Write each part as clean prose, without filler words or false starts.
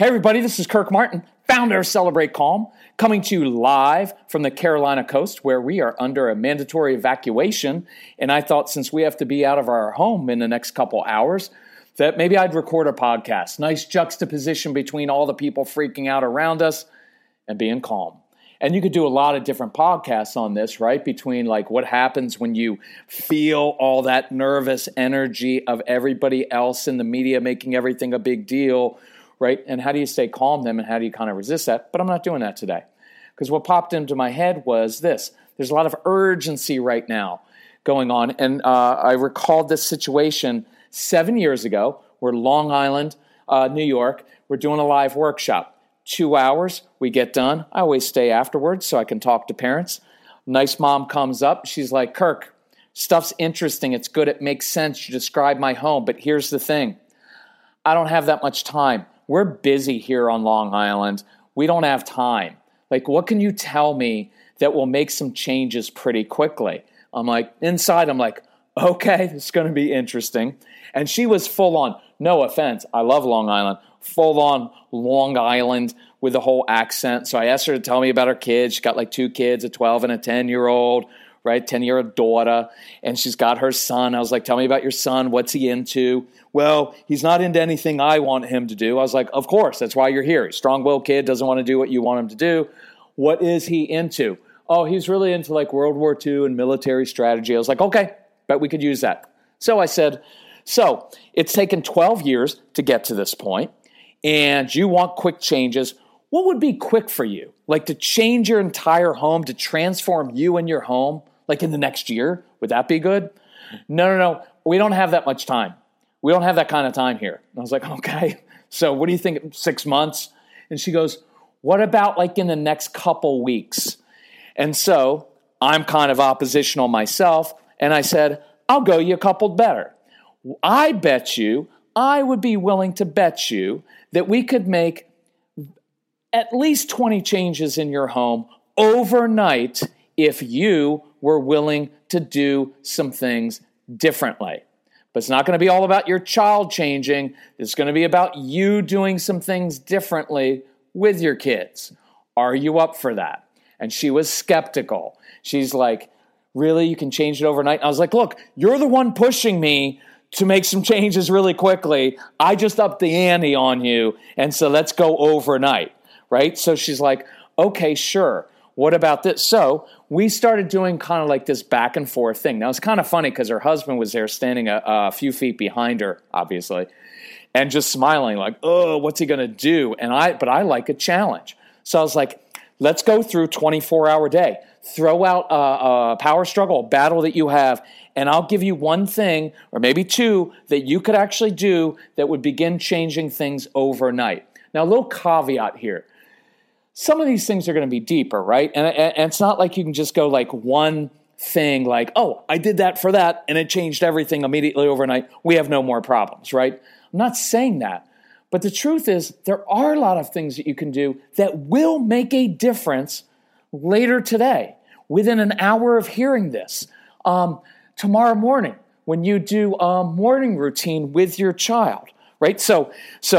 Hey everybody, this is Kirk Martin, founder of Celebrate Calm, coming to you live from the Carolina coast where we are under a mandatory evacuation. And I thought since we have to be out of our home in the next couple hours, that maybe I'd record a podcast. Nice juxtaposition between all the people freaking out around us and being calm. And you could do a lot of different podcasts on this, right? Between like what happens when you feel all that nervous energy of everybody else in the media making everything a big deal, right? And how do you stay calm then, and how do you kind of resist that? But I'm not doing that today. Because what popped into my head was this. There's a lot of urgency right now going on. And I recalled this situation 7 years ago. We're Long Island, New York. We're doing a live workshop. 2 hours, we get done. I always stay afterwards so I can talk to parents. Nice mom comes up. She's like, Kirk, stuff's interesting. It's good. It makes sense. You describe my home. But here's the thing. I don't have that much time. We're busy here on Long Island. We don't have time. Like, what can you tell me that will make some changes pretty quickly? I'm like, inside, I'm like, okay, it's going to be interesting. And she was full on, no offense, I love Long Island, full on Long Island with the whole accent. So I asked her to tell me about her kids. She's got like 2 kids, a 12 and a 10-year-old, right? 10-year-old daughter. And she's got her son. I was like, tell me about your son. What's he into? Well, he's not into anything I want him to do. I was like, of course, that's why you're here. He's a strong-willed kid, doesn't want to do what you want him to do. What is he into? Oh, he's really into like World War II and military strategy. I was like, okay, bet we could use that. So I said, so it's taken 12 years to get to this point, and you want quick changes. What would be quick for you? Like to change your entire home, to transform you and your home, like in the next year? Would that be good? No. We don't have that much time. We don't have that kind of time here. And I was like, okay. So what do you think, 6 months? And she goes, what about like in the next couple weeks? And so I'm kind of oppositional myself. And I said, I'll go you a couple better. I would be willing to bet you that we could make at least 20 changes in your home overnight if you were willing to do some things differently. But it's not going to be all about your child changing. It's going to be about you doing some things differently with your kids. Are you up for that? And she was skeptical. She's like, really? You can change it overnight? And I was like, look, you're the one pushing me to make some changes really quickly. I just upped the ante on you, and so let's go overnight, right? So she's like, okay, sure. What about this? So we started doing kind of like this back and forth thing. Now, it's kind of funny because her husband was there standing a few feet behind her, obviously, and just smiling like, oh, what's he going to do? But I like a challenge. So I was like, let's go through 24-hour day. Throw out a power struggle, a battle that you have, and I'll give you one thing, or maybe 2, that you could actually do that would begin changing things overnight. Now, a little caveat here. Some of these things are going to be deeper, right? And it's not like you can just go like one thing like, oh, I did that for that, and it changed everything immediately overnight. We have no more problems, right? I'm not saying that. But the truth is there are a lot of things that you can do that will make a difference later today, within an hour of hearing this. Tomorrow morning, when you do a morning routine with your child, right? So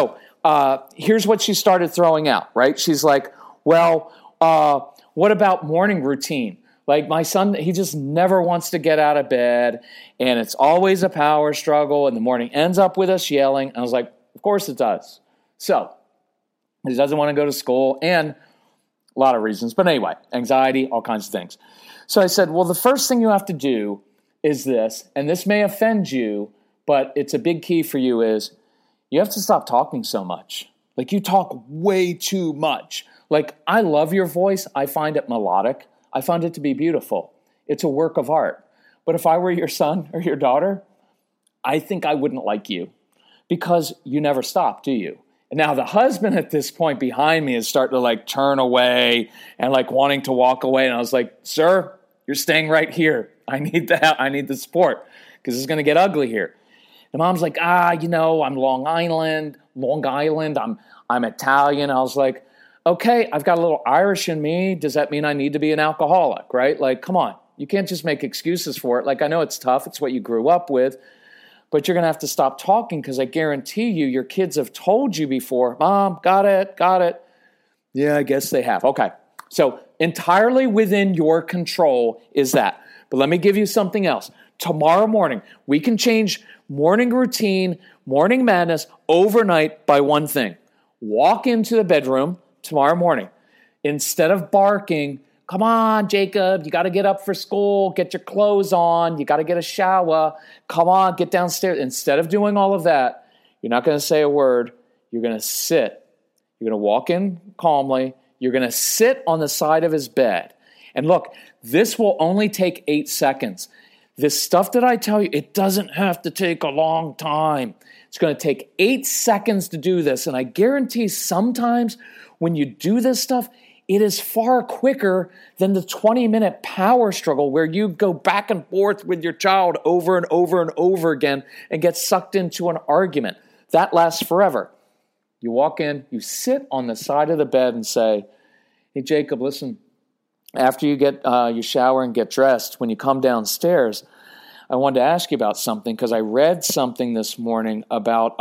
here's what she started throwing out, right? She's like, well, what about morning routine? Like my son, he just never wants to get out of bed, and it's always a power struggle, and the morning ends up with us yelling. And I was like, of course it does. So he doesn't want to go to school, and a lot of reasons. But anyway, anxiety, all kinds of things. So I said, well, the first thing you have to do is this, and this may offend you, but it's a big key for you, is you have to stop talking so much. Like you talk way too much. Like I love your voice. I find it melodic. I find it to be beautiful. It's a work of art. But if I were your son or your daughter, I think I wouldn't like you because you never stop, do you? And now the husband at this point behind me is starting to like turn away and like wanting to walk away. And I was like, sir, you're staying right here. I need the support because it's going to get ugly here. And mom's like, I'm Long Island, I'm Italian. I was like, okay, I've got a little Irish in me. Does that mean I need to be an alcoholic, right? Like, come on. You can't just make excuses for it. Like, I know it's tough. It's what you grew up with. but you're going to have to stop talking because I guarantee you your kids have told you before, Mom, got it. Yeah, I guess they have. Okay. So entirely within your control is that. But let me give you something else. Tomorrow morning, we can change morning routine, morning madness overnight by one thing. Walk into the bedroom tomorrow morning. Instead of barking, come on, Jacob, you got to get up for school, get your clothes on, you got to get a shower, come on, get downstairs. Instead of doing all of that, you're not going to say a word. You're going to sit. You're going to walk in calmly. You're going to sit on the side of his bed. And look, this will only take 8 seconds. This stuff that I tell you, it doesn't have to take a long time. It's going to take 8 seconds to do this. And I guarantee sometimes when you do this stuff, it is far quicker than the 20-minute power struggle where you go back and forth with your child over and over and over again and get sucked into an argument. That lasts forever. You walk in, you sit on the side of the bed and say, hey, Jacob, listen, after you get your shower and get dressed, when you come downstairs, I wanted to ask you about something because I read something this morning about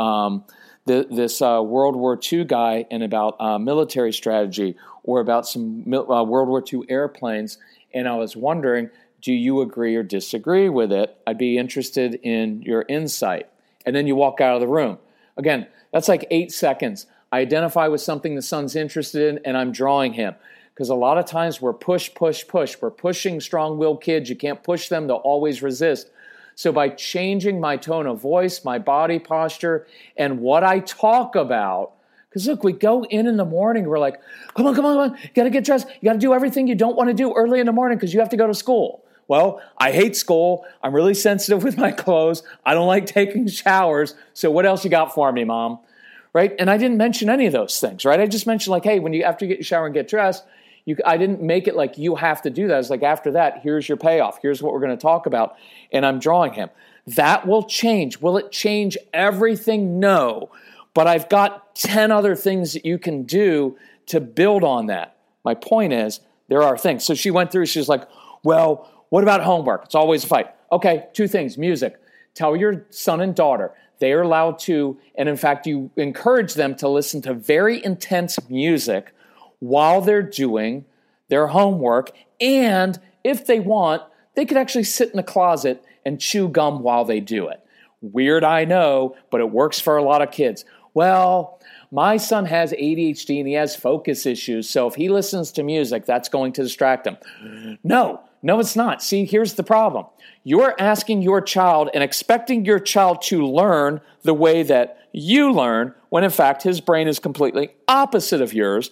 this World War II guy and about military strategy or about some World War II airplanes, and I was wondering, do you agree or disagree with it? I'd be interested in your insight. And then you walk out of the room. Again, that's like 8 seconds. I identify with something the son's interested in, and I'm drawing him. Because a lot of times we're push. We're pushing strong-willed kids. You can't push them. They'll always resist. So by changing my tone of voice, my body posture, and what I talk about, because look, we go in the morning, we're like, come on, you got to get dressed. You got to do everything you don't want to do early in the morning because you have to go to school. Well, I hate school. I'm really sensitive with my clothes. I don't like taking showers. So what else you got for me, Mom? Right? And I didn't mention any of those things, right? I just mentioned like, hey, after you get your shower and get dressed, I didn't make it like you have to do that. It's like after that, here's your payoff. Here's what we're going to talk about. And I'm drawing him. That will change. Will it change everything? No. But I've got 10 other things that you can do to build on that. My point is, there are things. So she went through, she's like, well, what about homework? It's always a fight. Okay, 2 things. Music. Tell your son and daughter they are allowed to, and in fact, you encourage them to listen to very intense music while they're doing their homework. And if they want, they could actually sit in the closet and chew gum while they do it. Weird, I know, but it works for a lot of kids. Well, my son has ADHD and he has focus issues, so if he listens to music, that's going to distract him. No, it's not. See, here's the problem. You're asking your child and expecting your child to learn the way that you learn, when in fact his brain is completely opposite of yours.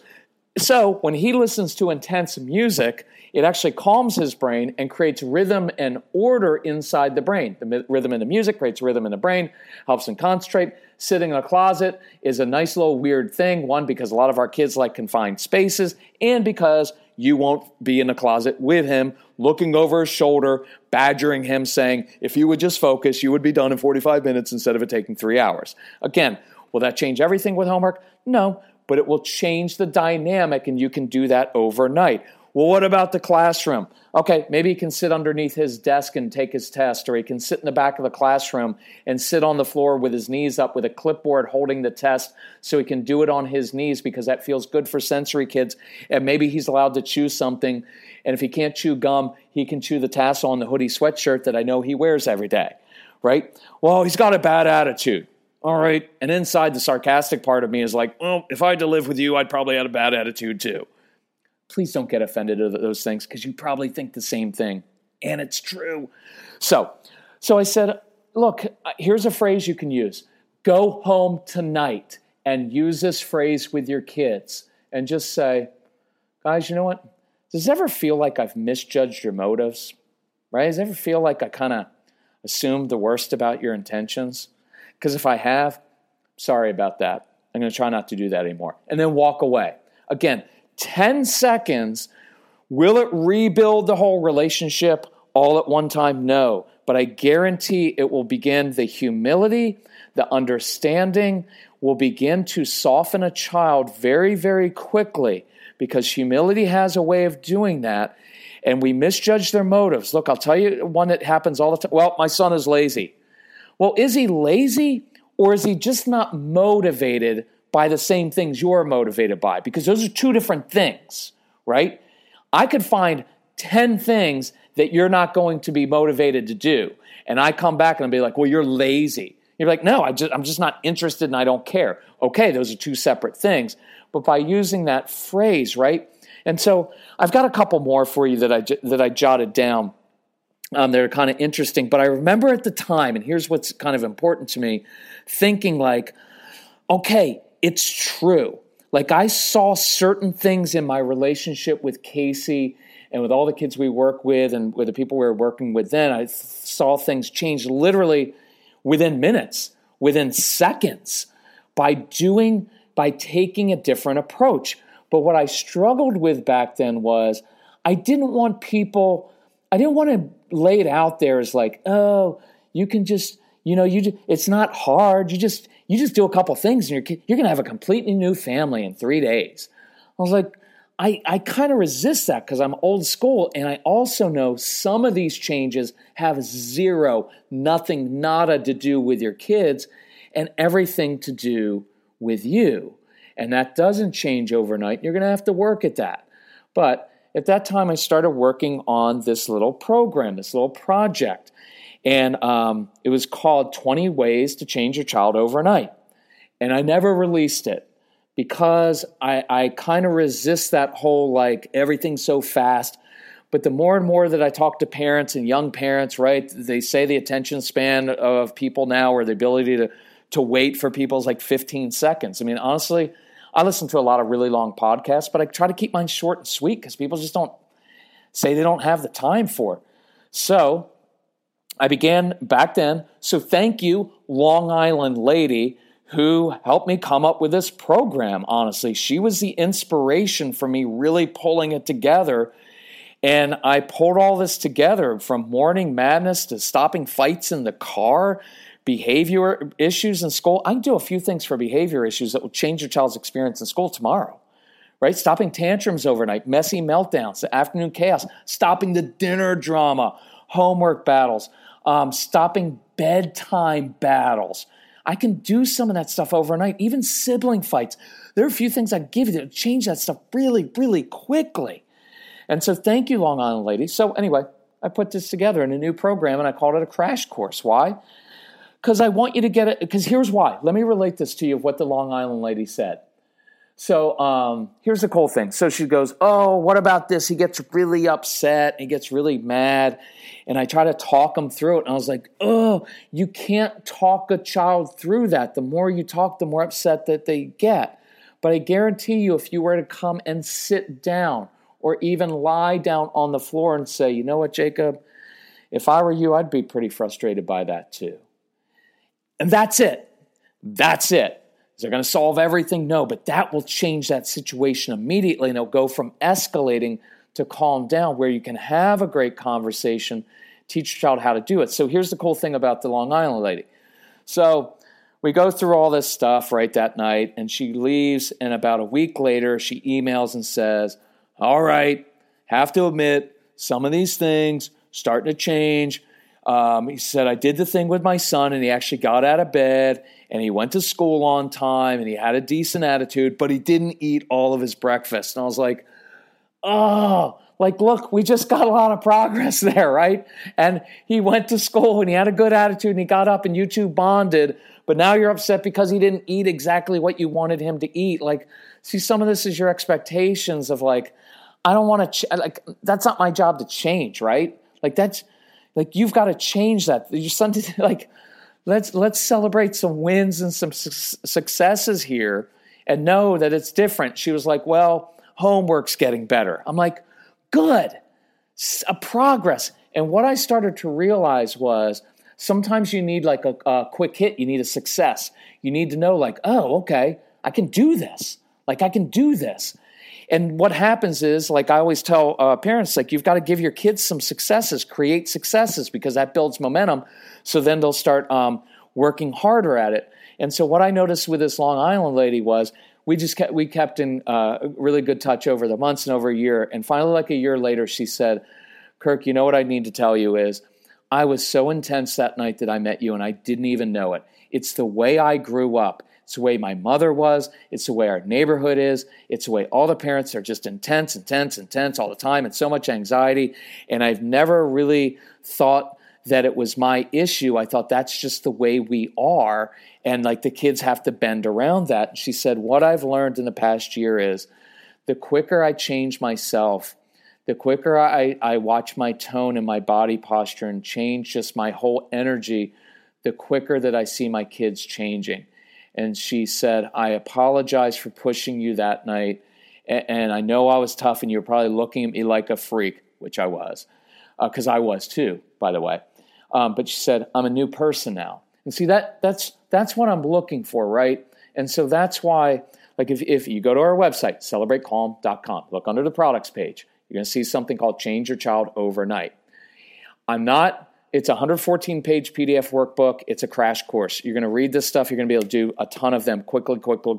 So when he listens to intense music, it actually calms his brain and creates rhythm and order inside the brain. The rhythm in the music creates rhythm in the brain, helps him concentrate. Sitting in a closet is a nice little weird thing. One, because a lot of our kids like confined spaces, and because you won't be in the closet with him, looking over his shoulder, badgering him, saying, if you would just focus, you would be done in 45 minutes instead of it taking 3 hours. Again, will that change everything with homework? No, but it will change the dynamic, and you can do that overnight. Well, what about the classroom? Okay, maybe he can sit underneath his desk and take his test, or he can sit in the back of the classroom and sit on the floor with his knees up with a clipboard holding the test so he can do it on his knees because that feels good for sensory kids. And maybe he's allowed to chew something, and if he can't chew gum, he can chew the tassel on the hoodie sweatshirt that I know he wears every day, right? Well, he's got a bad attitude. All right, and inside the sarcastic part of me is like, well, if I had to live with you, I'd probably have a bad attitude too. Please don't get offended at those things because you probably think the same thing, and it's true. So I said, look, here's a phrase you can use. Go home tonight and use this phrase with your kids and just say, guys, you know what? Does it ever feel like I've misjudged your motives? Right? Does it ever feel like I kind of assumed the worst about your intentions? Because if I have, sorry about that. I'm going to try not to do that anymore. And then walk away. Again, 10 seconds. Will it rebuild the whole relationship all at one time? No. But I guarantee it will begin the humility, the understanding will begin to soften a child very, very quickly because humility has a way of doing that. And we misjudge their motives. Look, I'll tell you one that happens all the time. Well, my son is lazy. well, is he lazy or is he just not motivated by the same things you're motivated by? Because those are two different things, right? I could find 10 things that you're not going to be motivated to do. And I come back and I'll be like, well, you're lazy. You're like, no, I'm just not interested and I don't care. Okay, those are two separate things. But by using that phrase, right? And so I've got a couple more for you that I jotted down. They're kind of interesting. But I remember at the time, and here's what's kind of important to me, thinking like, okay, it's true. Like I saw certain things in my relationship with Casey and with all the kids we work with and with the people we were working with then. I saw things change literally within minutes, within seconds, by taking a different approach. But what I struggled with back then was I didn't want to lay it out there as like, oh, you can just, it's not hard. You just do a couple things and you're going to have a completely new family in 3 days. I was like, I kind of resist that because I'm old school. And I also know some of these changes have nothing, nada to do with your kids and everything to do with you. And that doesn't change overnight. You're going to have to work at that. But at that time, I started working on this little program, this little project. And it was called 20 Ways to Change Your Child Overnight. And I never released it because I kind of resist that whole like everything's so fast. But the more and more that I talk to parents and young parents, right, they say the attention span of people now or the ability to wait for people is like 15 seconds. I mean, honestly, I listen to a lot of really long podcasts, but I try to keep mine short and sweet because people just don't say they don't have the time for it. So I began back then. So thank you, Long Island lady, who helped me come up with this program, honestly. She was the inspiration for me really pulling it together. And I pulled all this together from morning madness to stopping fights in the car, behavior issues in school. I can do a few things for behavior issues that will change your child's experience in school tomorrow, right? Stopping tantrums overnight, messy meltdowns, the afternoon chaos, stopping the dinner drama, homework battles, stopping bedtime battles. I can do some of that stuff overnight, even sibling fights. There are a few things I give you that change that stuff really, really quickly. And so thank you, Long Island lady. So anyway, I put this together in a new program and I called it a crash course. Why? Because I want you to get it, because here's why. Let me relate this to you of what the Long Island lady said. So here's the cool thing. So she goes, oh, what about this? He gets really upset. He gets really mad. And I try to talk him through it. And I was like, oh, you can't talk a child through that. The more you talk, the more upset that they get. But I guarantee you, if you were to come and sit down or even lie down on the floor and say, you know what, Jacob, if I were you, I'd be pretty frustrated by that too. And that's it. That's it. Is it going to solve everything? No, but that will change that situation immediately, and it'll go from escalating to calm down, where you can have a great conversation, teach your child how to do it. So here's the cool thing about the Long Island lady. So we go through all this stuff right that night, and she leaves, and about a week later, she emails and says, all right, have to admit, some of these things starting to change. He said, I did the thing with my son, and he actually got out of bed, and he went to school on time, and he had a decent attitude, but he didn't eat all of his breakfast. And I was like, oh, like, look, we just got a lot of progress there, right? And he went to school, and he had a good attitude, and he got up, and you two bonded, but now you're upset because he didn't eat exactly what you wanted him to eat. Like, see, some of this is your expectations of, like, I don't want to, like, that's not my job to change, right? Like, that's, like, you've got to change that. Your son did, like, let's celebrate some wins and some successes here and know that it's different. She was like, well, homework's getting better. I'm like, good, a progress. And what I started to realize was sometimes you need like a quick hit. You need a success. You need to know like, oh, okay, I can do this. Like, I can do this. And what happens is, like I always tell parents, like, you've got to give your kids some successes, create successes, because that builds momentum. So then they'll start working harder at it. And so what I noticed with this Long Island lady was we kept in really good touch over the months and over a year. And finally, like a year later, she said, Kirk, you know what I need to tell you is I was so intense that night that I met you and I didn't even know it. It's the way I grew up. It's the way my mother was. It's the way our neighborhood is. It's the way all the parents are just intense all the time and so much anxiety. And I've never really thought that it was my issue. I thought that's just the way we are. And like the kids have to bend around that. And she said, what I've learned in the past year is the quicker I change myself, the quicker I watch my tone and my body posture and change just my whole energy, the quicker that I see my kids changing. And she said, I apologize for pushing you that night. And I know I was tough and you were probably looking at me like a freak, which I was, because I was too, by the way. But she said, I'm a new person now. And see, that's what I'm looking for, right? And so that's why, like if you go to our website, celebratecalm.com, look under the products page, you're going to see something called Change Your Child Overnight. It's a 114-page PDF workbook. It's a crash course. You're going to read this stuff. You're going to be able to do a ton of them quickly.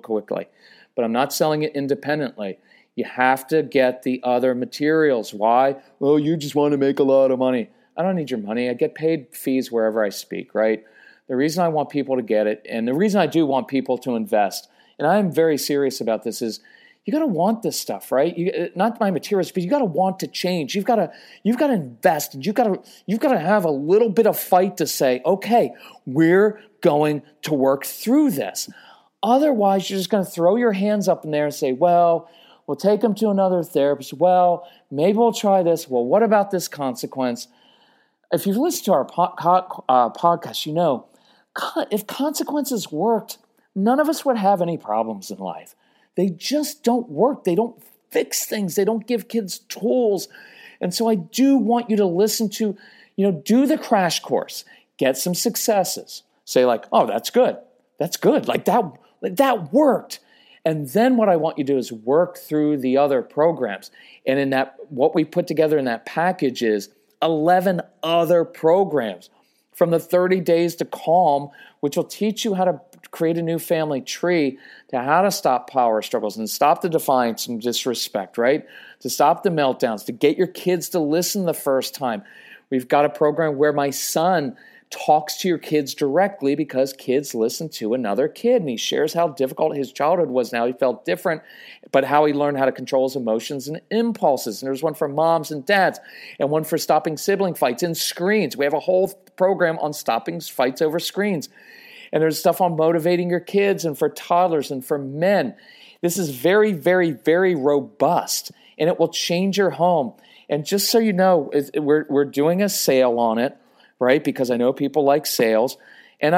But I'm not selling it independently. You have to get the other materials. Why? Well, you just want to make a lot of money. I don't need your money. I get paid fees wherever I speak, right? The reason I want people to get it, and the reason I do want people to invest, and I'm very serious about this, is you got to want this stuff, right? Not my materials, but you got to want to change. You've got to invest. And you've got to have a little bit of fight to say, okay, we're going to work through this. Otherwise, you're just going to throw your hands up in there and say, well, we'll take them to another therapist. Well, maybe we'll try this. Well, what about this consequence? If you've listened to our podcast, you know, if consequences worked, none of us would have any problems in life. They just don't work. They don't fix things. They don't give kids tools. And so I do want you to listen to, do the crash course, get some successes. Say like, oh, that's good. That's good. Like that worked. And then what I want you to do is work through the other programs. And in that, what we put together in that package is 11 other programs, from the 30 Days to Calm, which will teach you how to create a new family tree, to how to stop power struggles and stop the defiance and disrespect, right? To stop the meltdowns, to get your kids to listen the first time. We've got a program where my son talks to your kids directly because kids listen to another kid, and he shares how difficult his childhood was. Now he felt different, but how he learned how to control his emotions and impulses. And there's one for moms and dads and one for stopping sibling fights and screens. We have a whole program on stopping fights over screens. And there's stuff on motivating your kids and for toddlers and for men. This is very, very, very robust, and it will change your home. And just so you know, we're doing a sale on it, right? Because I know people like sales. And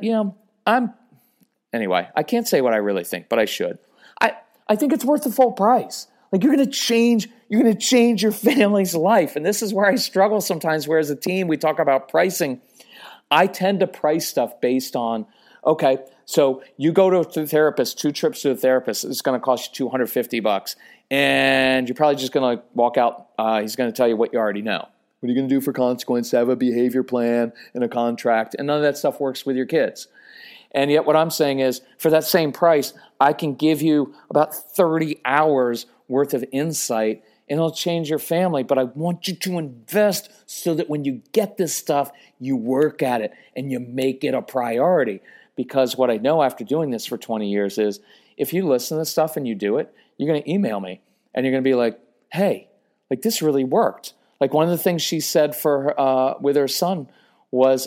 anyway, I can't say what I really think, but I should. I think it's worth the full price. Like you're going to change your family's life. And this is where I struggle sometimes, where as a team, we talk about pricing. I tend to price stuff based on, okay, so you go to the therapist, 2 trips to the therapist, it's going to cost you $250, and you're probably just going to walk out, he's going to tell you what you already know. What are you going to do for consequence? Have a behavior plan and a contract, and none of that stuff works with your kids. And yet what I'm saying is, for that same price, I can give you about 30 hours worth of insight, and it'll change your family. But I want you to invest so that when you get this stuff, you work at it and you make it a priority. Because what I know after doing this for 20 years is, if you listen to this stuff and you do it, you're going to email me and you're going to be like, hey, like this really worked. Like one of the things she said for with her son was,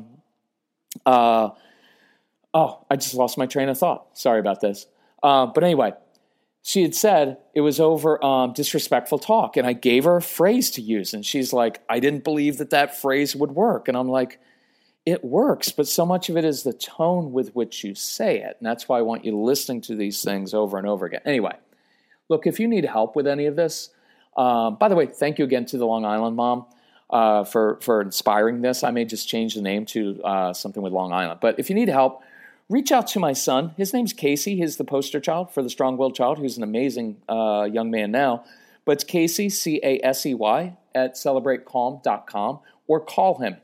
I just lost my train of thought. Sorry about this. But anyway, she had said it was over disrespectful talk, and I gave her a phrase to use, and she's like, I didn't believe that phrase would work. And I'm like, it works, but so much of it is the tone with which you say it, and that's why I want you listening to these things over and over again. Anyway, look, if you need help with any of this, by the way, thank you again to the Long Island mom for inspiring this. I may just change the name to something with Long Island, but if you need help, reach out to my son. His name's Casey. He's the poster child for the strong-willed child, who's an amazing young man now. But it's Casey, C-A-S-E-Y, at celebratecalm.com, or call him,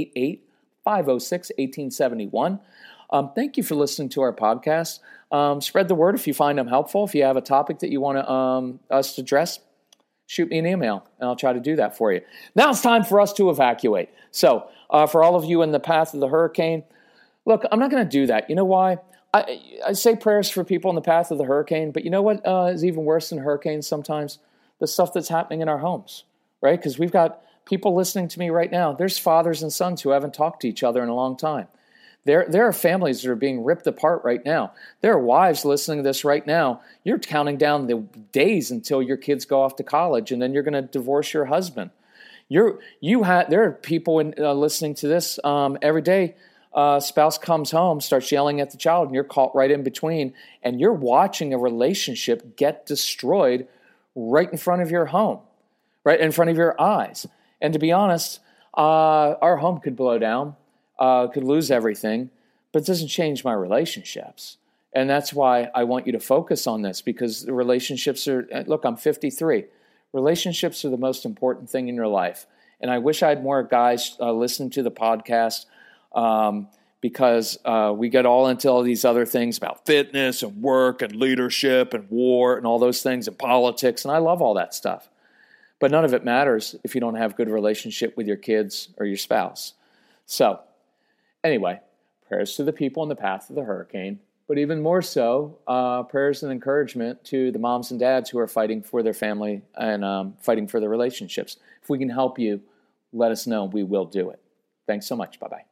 888-506-1871. Thank you for listening to our podcast. Spread the word if you find them helpful. If you have a topic that you want us to address, shoot me an email, and I'll try to do that for you. Now it's time for us to evacuate. So for all of you in the path of the hurricane, look, I'm not going to do that. You know why? I say prayers for people in the path of the hurricane, but you know what is even worse than hurricanes sometimes? The stuff that's happening in our homes, right? Because we've got people listening to me right now. There's fathers and sons who haven't talked to each other in a long time. There are families that are being ripped apart right now. There are wives listening to this right now. You're counting down the days until your kids go off to college, and then you're going to divorce your husband. There are people listening to this every day. Spouse comes home, starts yelling at the child, and you're caught right in between, and you're watching a relationship get destroyed right in front of your home, right in front of your eyes. And to be honest, our home could blow down. Could lose everything, but it doesn't change my relationships. And that's why I want you to focus on this, because the relationships look, I'm 53. Relationships are the most important thing in your life. And I wish I had more guys listening to the podcast because we get all into all these other things about fitness and work and leadership and war and all those things and politics. And I love all that stuff. But none of it matters if you don't have a good relationship with your kids or your spouse. So, anyway, prayers to the people in the path of the hurricane, but even more so, prayers and encouragement to the moms and dads who are fighting for their family and fighting for their relationships. If we can help you, let us know. We will do it. Thanks so much. Bye-bye.